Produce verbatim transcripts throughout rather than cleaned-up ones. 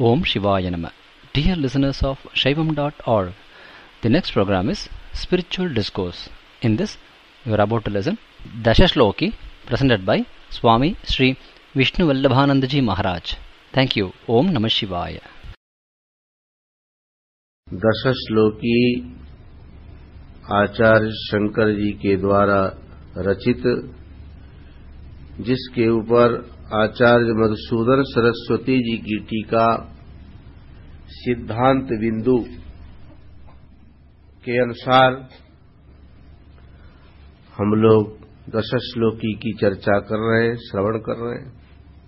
Om Shivaya Nama. Dear listeners of Shaivam dot org, the next program is Spiritual Discourse. In this, you are about to listen Dashashloki, presented by Swami Sri Vishnu Vallabhanandaji Maharaj. Thank you. Om Namah Shivaya. दशश्लोकी आचार्य शंकर जी के द्वारा रचित, जिसके ऊपर आचार्य मधुसूदन सरस्वती जी की टीका सिद्धांत बिंदु के अनुसार हम लोग दशश्लोकी की चर्चा कर रहे हैं, श्रवण कर रहे हैं।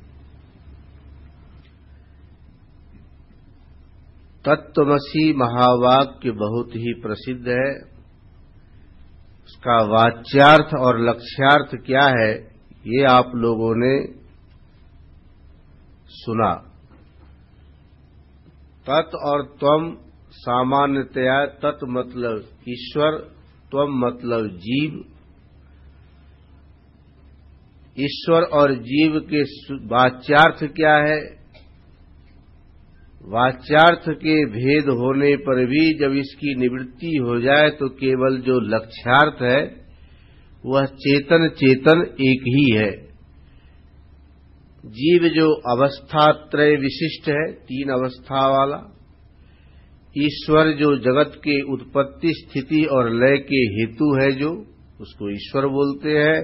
तत्त्वमसी महावाक्य बहुत ही प्रसिद्ध है। उसका वाच्यार्थ और लक्ष्यार्थ क्या है, ये आप लोगों ने सुना। तत् और त्वम सामान्यतया तत् मतलब ईश्वर, त्वम मतलब जीव। ईश्वर और जीव के वाच्यार्थ क्या है? वाच्यार्थ के भेद होने पर भी जब इसकी निवृत्ति हो जाए तो केवल जो लक्ष्यार्थ है वह चेतन चेतन एक ही है। जीव जो अवस्था त्रय विशिष्ट है, तीन अवस्था वाला। ईश्वर जो जगत के उत्पत्ति स्थिति और लय के हेतु है, जो उसको ईश्वर बोलते हैं।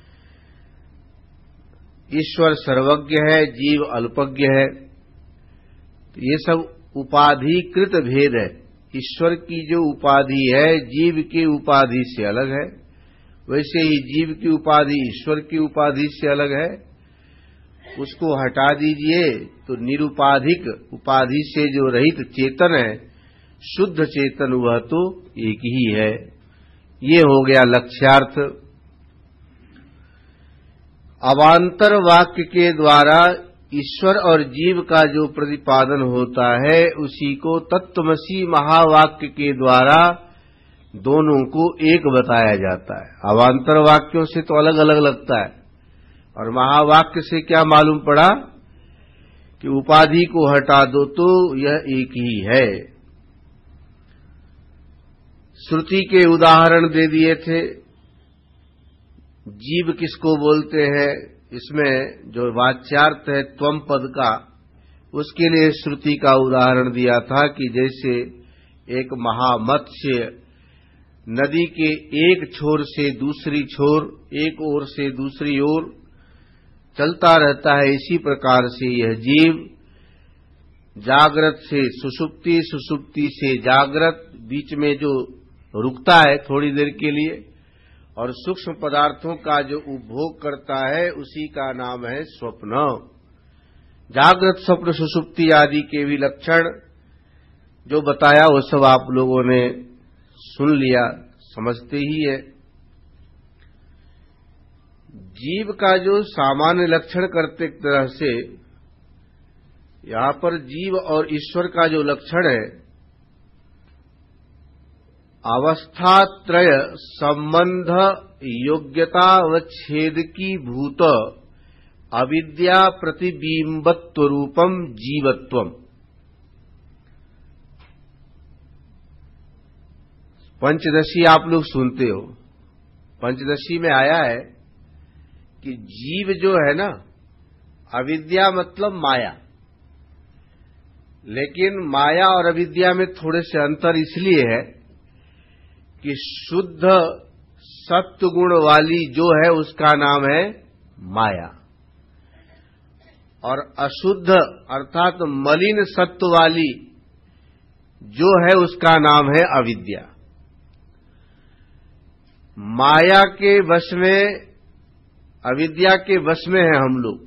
ईश्वर सर्वज्ञ है, जीव अल्पज्ञ है। ये सब उपाधिकृत भेद है। ईश्वर की जो उपाधि है जीव की उपाधि से अलग है, वैसे ही जीव की उपाधि ईश्वर की उपाधि से अलग है। उसको हटा दीजिए तो निरुपाधिक उपाधि से जो रहित चेतन है, शुद्ध चेतन, वह तो एक ही है। ये हो गया लक्ष्यार्थ। अवान्तर वाक्य के द्वारा ईश्वर और जीव का जो प्रतिपादन होता है, उसी को तत्त्वमसी महावाक्य के द्वारा दोनों को एक बताया जाता है। अवान्तर वाक्यों से तो अलग अलग लगता है, और महावाक्य से क्या मालूम पड़ा कि उपाधि को हटा दो तो यह एक ही है। श्रुति के उदाहरण दे दिए थे। जीव किसको बोलते हैं, इसमें जो वाच्यार्थ है त्वम पद का, उसके लिए श्रुति का उदाहरण दिया था कि जैसे एक महामत्स्य नदी के एक छोर से दूसरी छोर, एक ओर से दूसरी ओर चलता रहता है, इसी प्रकार से यह जीव जागृत से सुषुप्ति, सुषुप्ति से जागृत, बीच में जो रुकता है थोड़ी देर के लिए और सूक्ष्म पदार्थों का जो उपभोग करता है, उसी का नाम है स्वप्न। जागृत, स्वप्न, सुषुप्ति आदि के भी लक्षण जो बताया वो सब आप लोगों ने सुन लिया, समझते ही है। जीव का जो सामान्य लक्षण करते तरह से यहां पर जीव और ईश्वर का जो लक्षण है, अवस्थात्रय संबंध योग्यता व छेद की भूत अविद्या प्रतिबिंबत्व रूपम जीवत्वम। पंचदशी आप लोग सुनते हो। पंचदशी में आया है कि जीव जो है ना, अविद्या मतलब माया, लेकिन माया और अविद्या में थोड़े से अंतर इसलिए है कि शुद्ध सत्व गुण वाली जो है उसका नाम है माया, और अशुद्ध अर्थात मलिन सत्व वाली जो है उसका नाम है अविद्या। माया के वश में, अविद्या के वश में है हम लोग,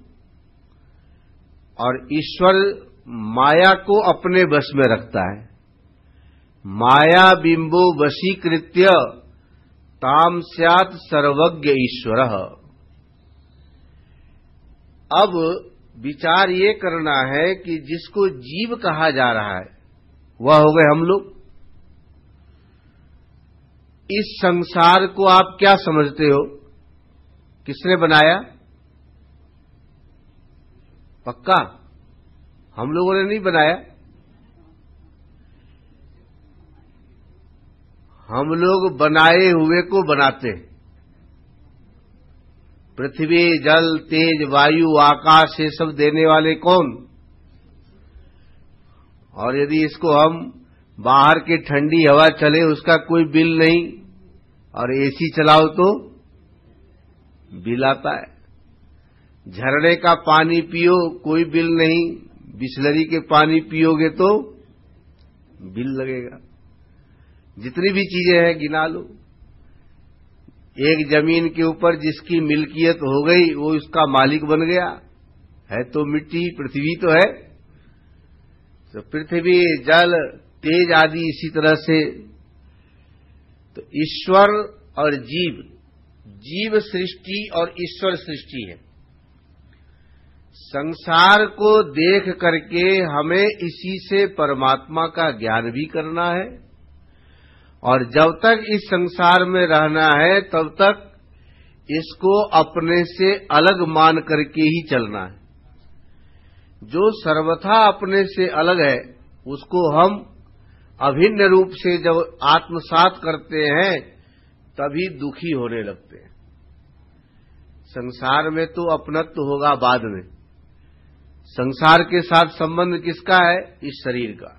और ईश्वर माया को अपने वश में रखता है। माया बिंबो वशीकृत्य ताम स्यात् सर्वज्ञ ईश्वर। अब विचार ये करना है कि जिसको जीव कहा जा रहा है वह हो गए हम लोग। इस संसार को आप क्या समझते हो, किसने बनाया? पक्का? हम लोगों ने नहीं बनाया, हम लोग बनाए हुए को बनाते हैं। पृथ्वी, जल, तेज, वायु, आकाश, ये सब देने वाले कौन? और यदि इसको हम बाहर की ठंडी हवा चले उसका कोई बिल नहीं, और एसी चलाओ तो बिल आता है। झरने का पानी पियो कोई बिल नहीं, बिसलरी के पानी पियोगे तो बिल लगेगा। जितनी भी चीजें हैं गिना लो। एक जमीन के ऊपर जिसकी मिल्कियत हो गई वो उसका मालिक बन गया, है तो मिट्टी, पृथ्वी तो है। तो पृथ्वी, जल, तेज आदि इसी तरह से। तो ईश्वर और जीव, जीव सृष्टि और ईश्वर सृष्टि है। संसार को देख करके हमें इसी से परमात्मा का ज्ञान भी करना है, और जब तक इस संसार में रहना है तब तक इसको अपने से अलग मान करके ही चलना है। जो सर्वथा अपने से अलग है उसको हम अभिन्न रूप से जब आत्मसात करते हैं तभी दुखी होने लगते हैं। संसार में तो अपनत्व होगा बाद में। संसार के साथ संबंध किसका है? इस शरीर का।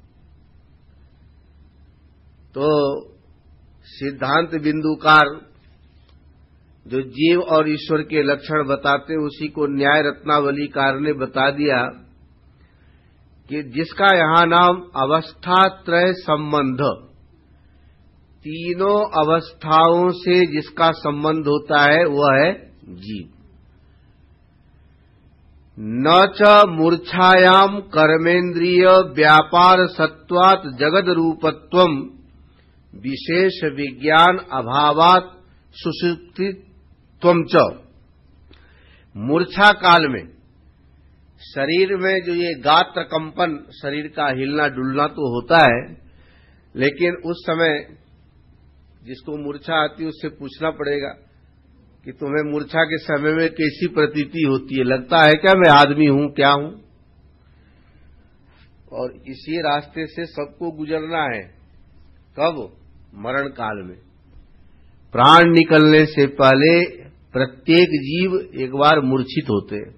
तो सिद्धांत बिंदुकार जो जीव और ईश्वर के लक्षण बताते उसी को न्याय रत्नावलीकार ने बता दिया कि जिसका यहां नाम अवस्थात्रय संबंध, तीनों अवस्थाओं से जिसका संबंध होता है वह है जीव। न च मूर्छायाम कर्मेन्द्रिय व्यापार सत्वात् जगद रूपत्वम विशेष विज्ञान अभावात् सुषुप्तित्वम च। मूर्छा काल में शरीर में जो ये गात्र कंपन, शरीर का हिलना डुलना तो होता है, लेकिन उस समय जिसको मूर्छा आती है उससे पूछना पड़ेगा कि तुम्हें मूर्छा के समय में कैसी प्रतीति होती है, लगता है क्या मैं आदमी हूं, क्या हूं? और इसी रास्ते से सबको गुजरना है। कब? मरण काल में। प्राण निकलने से पहले प्रत्येक जीव एक बार मूर्छित होते हैं,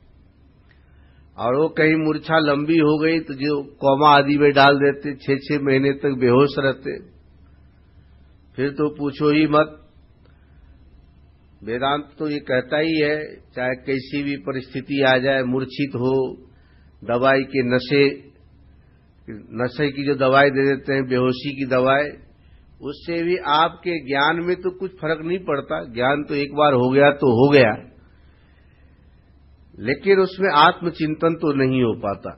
और वो कहीं मूर्छा लंबी हो गई तो जो कोमा आदि में डाल देते, छह छह महीने तक बेहोश रहते। फिर तो पूछो ही मत। वेदांत तो ये कहता ही है चाहे कैसी भी परिस्थिति आ जाए, मूर्छित हो, दवाई के नशे नशे की जो दवाई दे देते हैं, बेहोशी की दवाई, उससे भी आपके ज्ञान में तो कुछ फर्क नहीं पड़ता। ज्ञान तो एक बार हो गया तो हो गया, लेकिन उसमें आत्मचिंतन तो नहीं हो पाता।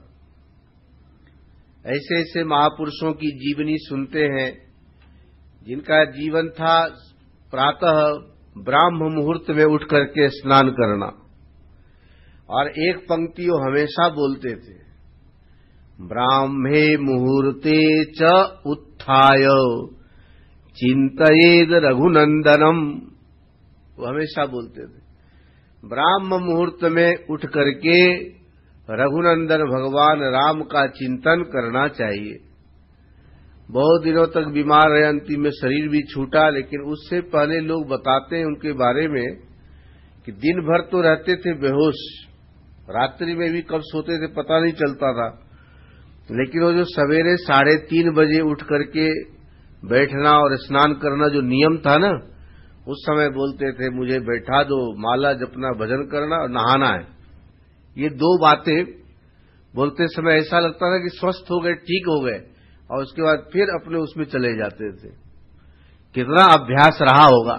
ऐसे ऐसे महापुरुषों की जीवनी सुनते हैं जिनका जीवन था प्रातः ब्राह्म मुहूर्त में उठ करके स्नान करना, और एक पंक्ति वो हमेशा बोलते थे, ब्राह्मे मुहूर्ते च उत्थाय चिंतयेद रघुनंदनम। वो हमेशा बोलते थे ब्राह्म मुहूर्त में उठ करके रघुनंदन भगवान राम का चिंतन करना चाहिए। बहुत दिनों तक बीमार रहे, अंतिम में शरीर भी छूटा, लेकिन उससे पहले लोग बताते हैं उनके बारे में कि दिन भर तो रहते थे बेहोश, रात्रि में भी कब सोते थे पता नहीं चलता था, लेकिन वो जो सवेरे साढ़े तीन बजे उठ करके बैठना और स्नान करना जो नियम था ना, उस समय बोलते थे मुझे बैठा दो, माला जपना, भजन करना और नहाना है। ये दो बातें बोलते समय ऐसा लगता था कि स्वस्थ हो गए, ठीक हो गए, और उसके बाद फिर अपने उसमें चले जाते थे। कितना अभ्यास रहा होगा।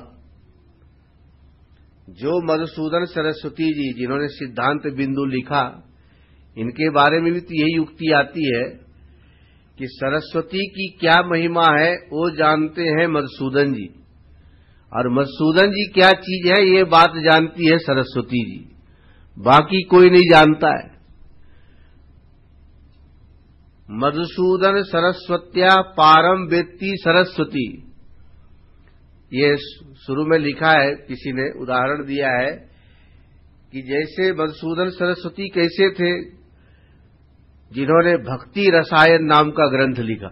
जो मधुसूदन सरस्वती जी जिन्होंने सिद्धांत बिंदु लिखा, इनके बारे में भी तो यही युक्ति आती है कि सरस्वती की क्या महिमा है वो जानते हैं मधुसूदन जी, और मधुसूदन जी क्या चीज है ये बात जानती है सरस्वती जी, बाकी कोई नहीं जानता है। मधुसूदन सरस्वत्या पारम वेत्ति सरस्वती, ये शुरू में लिखा है, किसी ने उदाहरण दिया है कि जैसे मधुसूदन सरस्वती कैसे थे जिन्होंने भक्ति रसायन नाम का ग्रंथ लिखा।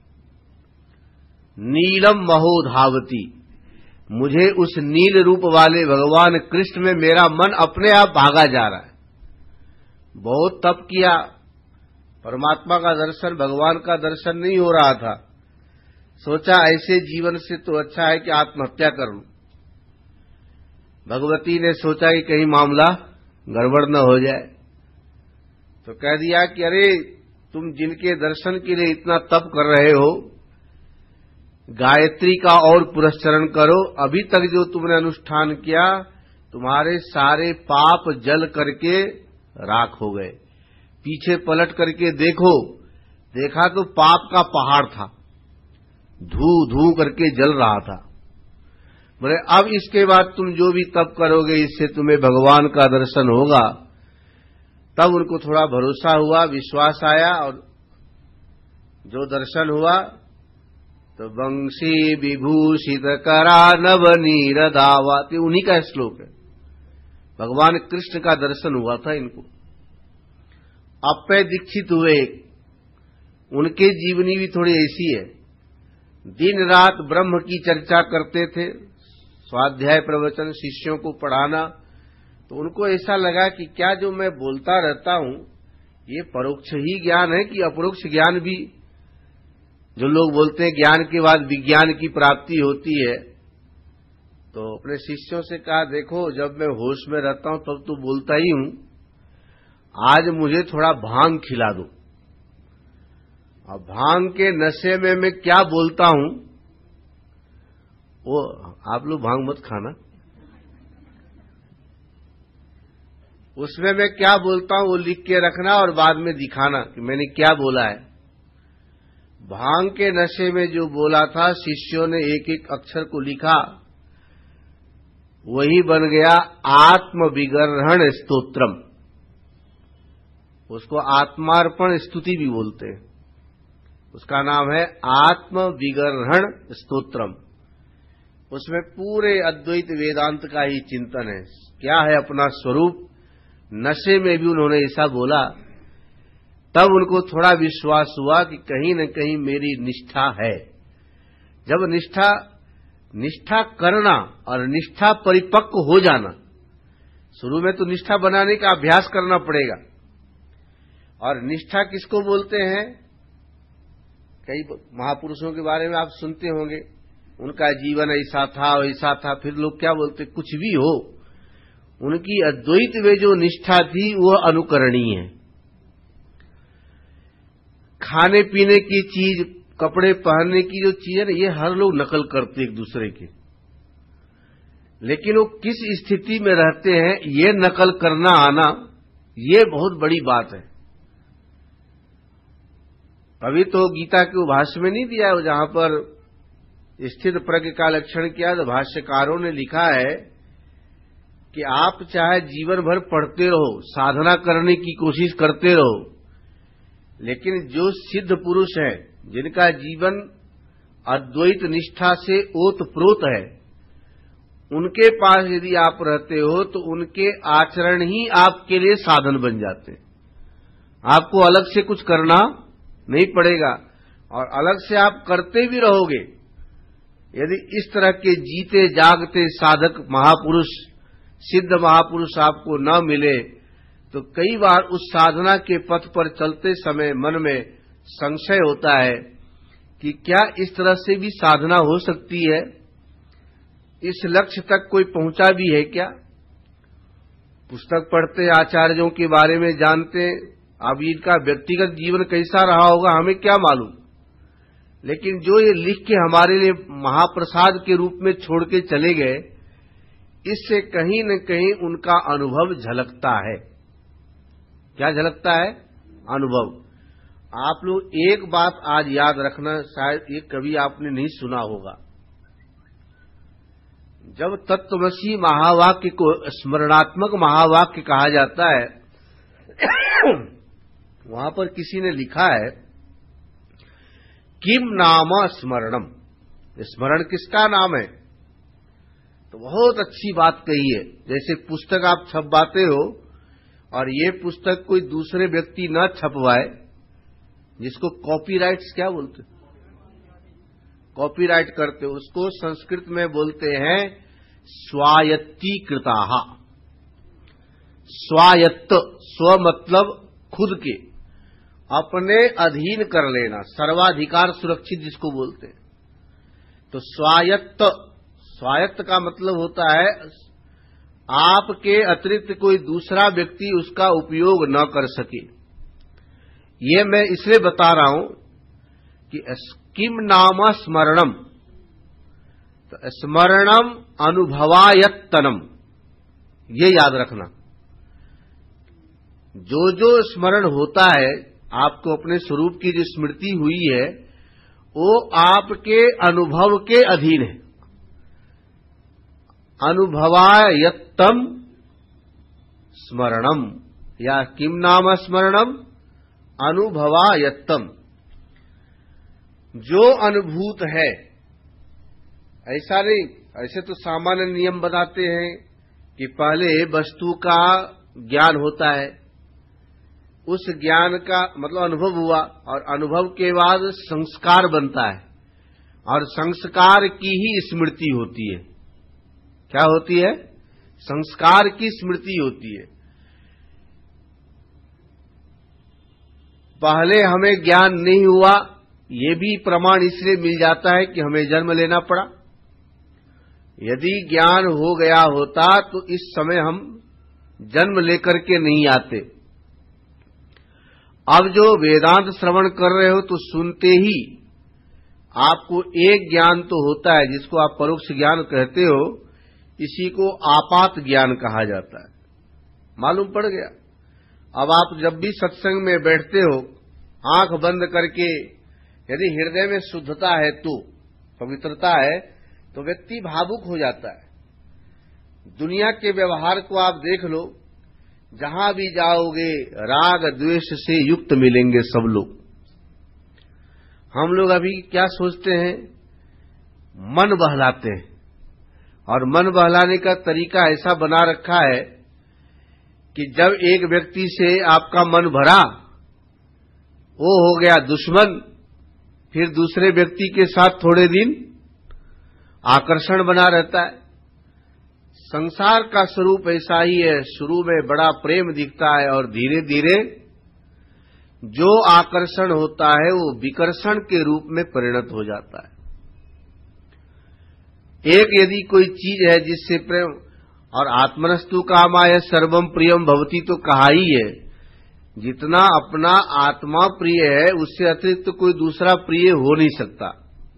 नीलम महोधावती, मुझे उस नील रूप वाले भगवान कृष्ण में मेरा मन अपने आप भागा जा रहा है। बहुत तप किया, परमात्मा का दर्शन, भगवान का दर्शन नहीं हो रहा था। सोचा ऐसे जीवन से तो अच्छा है कि आत्महत्या कर लूं। भगवती ने सोचा कि कहीं मामला गड़बड़ न हो जाए, तो कह दिया कि अरे तुम जिनके दर्शन के लिए इतना तप कर रहे हो, गायत्री का और पुरस्चरण करो। अभी तक जो तुमने अनुष्ठान किया, तुम्हारे सारे पाप जल करके राख हो गए। पीछे पलट करके देखो, देखा तो पाप का पहाड़ था, धू धू करके जल रहा था। बोले अब इसके बाद तुम जो भी तप करोगे, इससे तुम्हें भगवान का दर्शन होगा। तब उनको थोड़ा भरोसा हुआ, विश्वास आया, और जो दर्शन हुआ तो वंशी विभूषित करा नवनीर दावा, उन्हीं का श्लोक है। भगवान कृष्ण का दर्शन हुआ था इनको। अपे दीक्षित हुए, उनके जीवनी भी थोड़ी ऐसी है। दिन रात ब्रह्म की चर्चा करते थे, स्वाध्याय प्रवचन शिष्यों को पढ़ाना। तो उनको ऐसा लगा कि क्या जो मैं बोलता रहता हूं, ये परोक्ष ही ज्ञान है कि अपरोक्ष ज्ञान भी? जो लोग बोलते हैं ज्ञान के बाद विज्ञान की प्राप्ति होती है, तो अपने शिष्यों से कहा, देखो जब मैं होश में रहता हूं तब तो बोलता ही हूं, आज मुझे थोड़ा भांग खिला दो। अब भांग के नशे में मैं क्या बोलता हूं, वो आप लोग भांग मत खाना, उसमें मैं क्या बोलता हूं वो लिख के रखना और बाद में दिखाना कि मैंने क्या बोला है। भांग के नशे में जो बोला था, शिष्यों ने एक एक अक्षर को लिखा, वही बन गया आत्म विग्रहण स्तोत्रम। उसको आत्मार्पण स्तुति भी बोलते हैं। उसका नाम है आत्म विग्रहण स्तोत्रम। उसमें पूरे अद्वैत वेदांत का ही चिंतन है, क्या है अपना स्वरूप। नशे में भी उन्होंने ऐसा बोला। तब उनको थोड़ा विश्वास हुआ कि कहीं न कहीं मेरी निष्ठा है। जब निष्ठा निष्ठा करना और निष्ठा परिपक्व हो जाना, शुरू में तो निष्ठा बनाने का अभ्यास करना पड़ेगा। और निष्ठा किसको बोलते हैं? कई महापुरुषों के बारे में आप सुनते होंगे, उनका जीवन ऐसा था वैसा था, फिर लोग क्या बोलते, कुछ भी हो, उनकी अद्वैत में जो निष्ठा थी वो अनुकरणीय है। खाने पीने की चीज, कपड़े पहनने की जो चीज है ना, ये हर लोग नकल करते एक दूसरे की, लेकिन वो किस स्थिति में रहते हैं ये नकल करना आना, ये बहुत बड़ी बात है। अभी तो गीता के भाष्य में नहीं दिया है, जहां पर स्थित प्रज्ञ का लक्षण किया, तो भाष्यकारों ने लिखा है कि आप चाहे जीवन भर पढ़ते रहो, साधना करने की कोशिश करते रहो, लेकिन जो सिद्ध पुरुष हैं, जिनका जीवन अद्वैत निष्ठा से ओतप्रोत है, उनके पास यदि आप रहते हो तो उनके आचरण ही आपके लिए साधन बन जाते हैं। आपको अलग से कुछ करना नहीं पड़ेगा, और अलग से आप करते भी रहोगे। यदि इस तरह के जीते जागते साधक महापुरुष, सिद्ध महापुरुष आपको न मिले, तो कई बार उस साधना के पथ पर चलते समय मन में संशय होता है कि क्या इस तरह से भी साधना हो सकती है, इस लक्ष्य तक कोई पहुंचा भी है क्या। पुस्तक पढ़ते, आचार्यों के बारे में जानते, अब इनका व्यक्तिगत जीवन कैसा रहा होगा हमें क्या मालूम, लेकिन जो ये लिख के हमारे लिए महाप्रसाद के रूप में छोड़ के चले गए, इससे कहीं न कहीं उनका अनुभव झलकता है। क्या झलकता है? अनुभव। आप लोग एक बात आज याद रखना, शायद ये कभी आपने नहीं सुना होगा। जब तत्वमसी महावाक्य को स्मरणात्मक महावाक्य कहा जाता है, वहां पर किसी ने लिखा है किम नाम स्मरणम, स्मरण किसका नाम है? तो बहुत अच्छी बात कही है। जैसे पुस्तक आप छपवाते हो और ये पुस्तक कोई दूसरे व्यक्ति न छपवाए, जिसको कॉपीराइट्स क्या बोलते, कॉपीराइट करते, उसको संस्कृत में बोलते हैं स्वायत्तीकृताः। स्वायत्त, स्व मतलब खुद के, अपने अधीन कर लेना, सर्वाधिकार सुरक्षित जिसको बोलते हैं। तो स्वायत्त, स्वायत्त का मतलब होता है आपके अतिरिक्त कोई दूसरा व्यक्ति उसका उपयोग न कर सके। ये मैं इसलिए बता रहा हूं कि किम नाम स्मरणम, तो स्मरणम अनुभवायत्तनम, ये याद रखना। जो जो स्मरण होता है, आपको अपने स्वरूप की जो स्मृति हुई है, वो आपके अनुभव के अधीन है। अनुभवायत्तम स्मरणम, या किम नाम स्मरणम अनुभवायत्तम, जो अनुभूत है। ऐसा नहीं, ऐसे तो सामान्य नियम बताते हैं कि पहले वस्तु का ज्ञान होता है, उस ज्ञान का मतलब अनुभव हुआ, और अनुभव के बाद संस्कार बनता है, और संस्कार की ही स्मृति होती है। क्या होती है? संस्कार की स्मृति होती है। पहले हमें ज्ञान नहीं हुआ, ये भी प्रमाण इसलिए मिल जाता है कि हमें जन्म लेना पड़ा। यदि ज्ञान हो गया होता तो इस समय हम जन्म लेकर के नहीं आते। अब जो वेदांत श्रवण कर रहे हो तो सुनते ही आपको एक ज्ञान तो होता है, जिसको आप परोक्ष ज्ञान कहते हो, इसी को आपात ज्ञान कहा जाता है। मालूम पड़ गया। अब आप जब भी सत्संग में बैठते हो, आंख बंद करके, यदि हृदय में शुद्धता है, तो पवित्रता है, तो व्यक्ति भावुक हो जाता है। दुनिया के व्यवहार को आप देख लो, जहां भी जाओगे राग द्वेष से युक्त मिलेंगे सब लोग। हम लोग अभी क्या सोचते हैं? मन बहलाते हैं, और मन बहलाने का तरीका ऐसा बना रखा है कि जब एक व्यक्ति से आपका मन भरा, वो हो गया दुश्मन, फिर दूसरे व्यक्ति के साथ थोड़े दिन आकर्षण बना रहता है। संसार का स्वरूप ऐसा ही है, शुरू में बड़ा प्रेम दिखता है, और धीरे धीरे जो आकर्षण होता है वो विकर्षण के रूप में परिणत हो जाता है। एक यदि कोई चीज है जिससे प्रेम, और आत्मनस्तु कामाय सर्वम प्रियम भवति, तो कहा ही है, जितना अपना आत्मा प्रिय है उससे अतिरिक्त तो कोई दूसरा प्रिय हो नहीं सकता।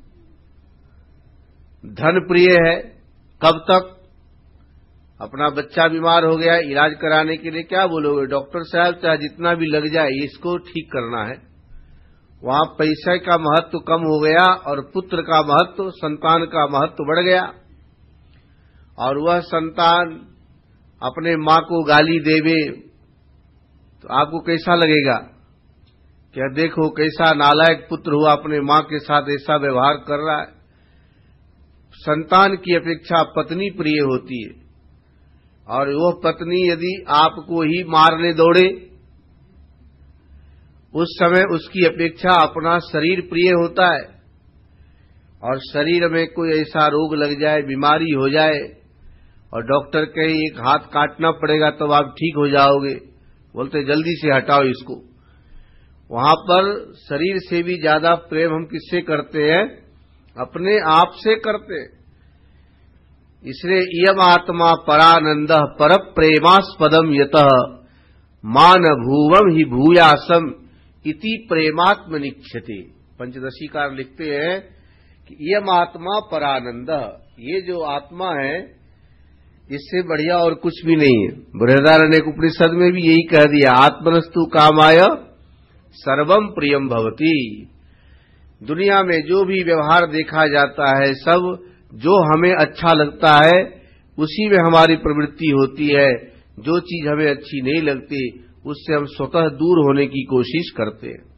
धन प्रिय है, कब तक? अपना बच्चा बीमार हो गया, इलाज कराने के लिए क्या बोलोगे? डॉक्टर साहब चाहे जितना भी लग जाए, इसको ठीक करना है। वहां पैसे का महत्व कम हो गया, और पुत्र का महत्व, संतान का महत्व बढ़ गया। और वह संतान अपने मां को गाली देवे तो आपको कैसा लगेगा? क्या देखो कैसा नालायक पुत्र हुआ, अपने मां के साथ ऐसा व्यवहार कर रहा है। संतान की अपेक्षा पत्नी प्रिय होती है, और वह पत्नी यदि आपको ही मारने दौड़े, उस समय उसकी अपेक्षा अपना शरीर प्रिय होता है। और शरीर में कोई ऐसा रोग लग जाए, बीमारी हो जाए, और डॉक्टर कहे एक हाथ काटना पड़ेगा तब आप ठीक हो जाओगे, बोलते जल्दी से हटाओ इसको। वहां पर शरीर से भी ज्यादा प्रेम हम किससे करते हैं? अपने आप से करते हैं। इसलिए इयम आत्मा परानंद पर प्रेमास्पदम यतः मान भूवम ही भूयासम इति प्रेमात्म निक्षते। पंचदशीकार लिखते हैं कि इयम आत्मा परानंद, ये जो आत्मा है इससे बढ़िया और कुछ भी नहीं है। बृहदारण्यक उपनिषद में भी यही कह दिया, आत्मनस्तु कामाय सर्वम प्रियम भवति। दुनिया में जो भी व्यवहार देखा जाता है, सब जो हमें अच्छा लगता है उसी में हमारी प्रवृत्ति होती है। जो चीज हमें अच्छी नहीं लगती उससे हम स्वतः दूर होने की कोशिश करते हैं।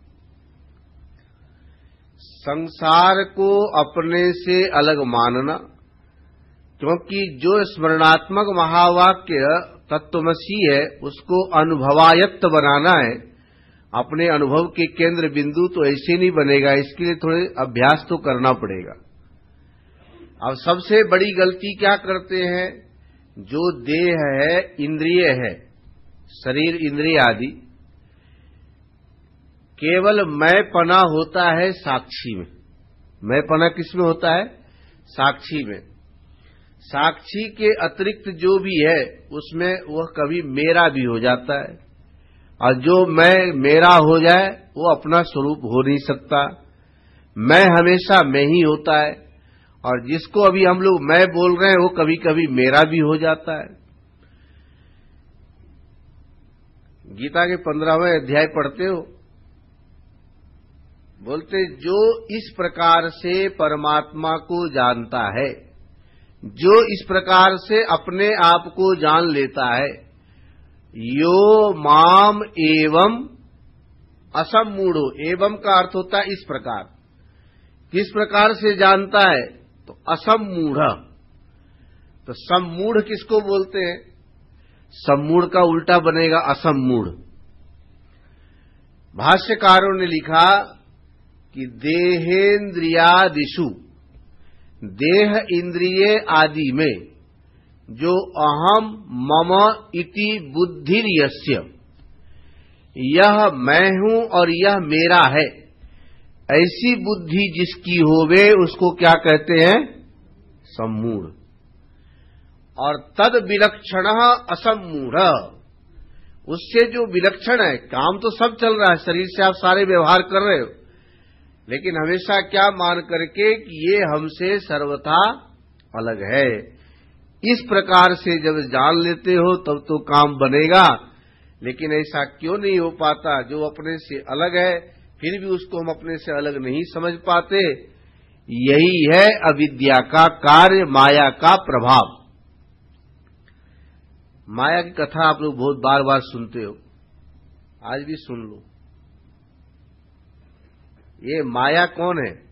संसार को अपने से अलग मानना, क्योंकि जो स्मरणात्मक महावाक्य तत्वमसी है उसको अनुभवायत्त बनाना है, अपने अनुभव के केंद्र बिंदु तो ऐसे नहीं बनेगा, इसके लिए थोड़े अभ्यास तो करना पड़ेगा। अब सबसे बड़ी गलती क्या करते हैं, जो देह है, इंद्रिय है, शरीर इंद्रिय आदि, केवल मैंपना होता है साक्षी में। मैंपना किसमें होता है? साक्षी में। साक्षी के अतिरिक्त जो भी है उसमें वह कभी मेरा भी हो जाता है, और जो मैं मेरा हो जाए वो अपना स्वरूप हो नहीं सकता। मैं हमेशा मैं ही होता है, और जिसको अभी हम लोग मैं बोल रहे हैं वो कभी कभी मेरा भी हो जाता है। गीता के पंद्रहवें अध्याय पढ़ते हो, बोलते जो इस प्रकार से परमात्मा को जानता है, जो इस प्रकार से अपने आप को जान लेता है, यो माम एवं असम्मूढ़ो। एवं का अर्थ होता है इस प्रकार। किस प्रकार से जानता है? तो असम्मूढ़। तो सम्मूढ़ किसको बोलते हैं? सम्मूढ़ का उल्टा बनेगा असम्मूढ़। भाष्यकारों ने लिखा कि देहेन्द्रियादिषु, देह इंद्रिय आदि में जो अहम मम इति बुद्धिर्यस्य, यह मैं हूं और यह मेरा है, ऐसी बुद्धि जिसकी होवे उसको क्या कहते हैं? सम्मूढ़। और तद विलक्षण असम्मूढ़, उससे जो विलक्षण है, काम तो सब चल रहा है, शरीर से आप सारे व्यवहार कर रहे हो, लेकिन हमेशा क्या मान करके कि ये हमसे सर्वथा अलग है। इस प्रकार से जब जान लेते हो तब तो काम बनेगा, लेकिन ऐसा क्यों नहीं हो पाता? जो अपने से अलग है फिर भी उसको हम अपने से अलग नहीं समझ पाते। यही है अविद्या का कार्य, माया का प्रभाव। माया की कथा आप लोग बहुत बार बार सुनते हो, आज भी सुन लो। ये माया कौन है?